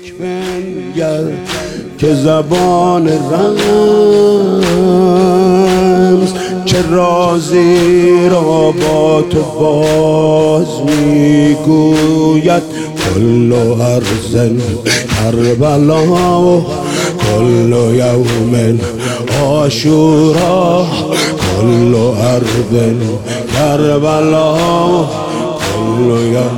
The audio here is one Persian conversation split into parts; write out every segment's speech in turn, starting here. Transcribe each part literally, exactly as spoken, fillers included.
یک بنگر که زبان رمز چه رازی را با تو باز میگوید. کل ارض کربلا کل یوم عاشورا کل ارض کربلا کل یوم.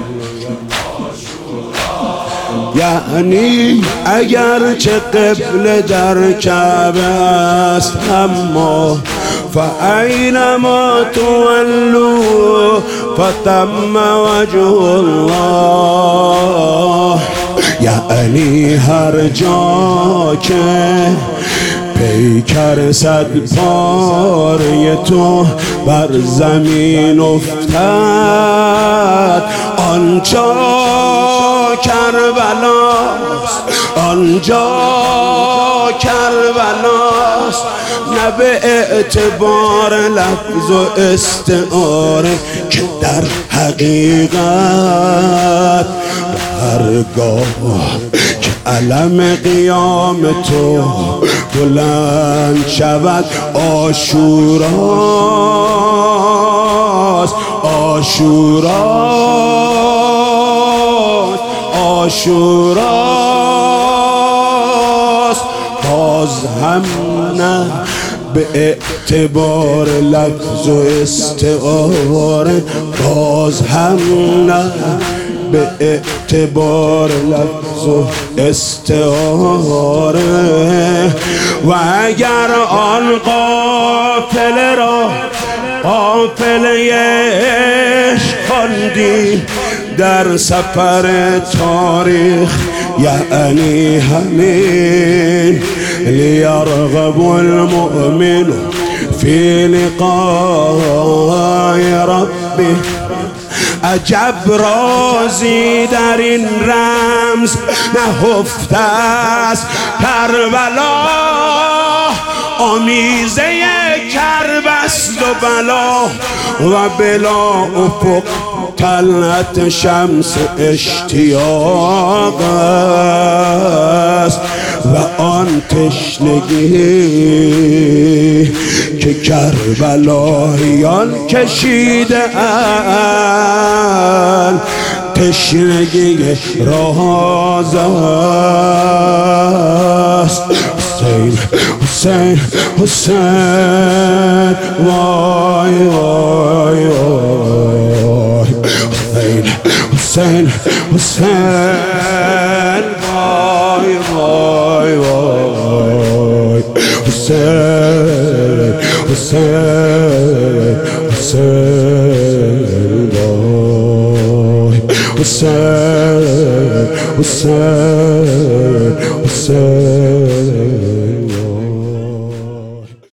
یعنی اگرچه قبله در کعبه است اما فاینما تولوا فتم وجه الله. یعنی هر جا که پیکر صد پاره تو بر زمین افتد آنجا کربلاست آنجا کربلاست. نه به اعتبار لفظ و استعاره که در حقیقت هرگاه که علم قیام تو بلند شود عاشوراست عاشوراست عاشوراست. باز هم نه به اعتبار لفظ و استعاره باز هم نه به اعتبار لفظ و استعاره. و اگر آن قافله را قافله عشق خواندی در سفر تاریخ یعنی همین لیرغب المؤمن فی لقاء ربه. عجب رازی در این رمز نهفته است کربلا. آمیزه کرب است و بلا و بلا افق طلعت شمس اشتیاق است. و آن تشنگی که کربلاییان کشیده اند تشنگی راز است. حسین حسین حسین وای وای وای حسین حسین حسین وای وای وای حسین حسین حسین وای حسین حسین حسین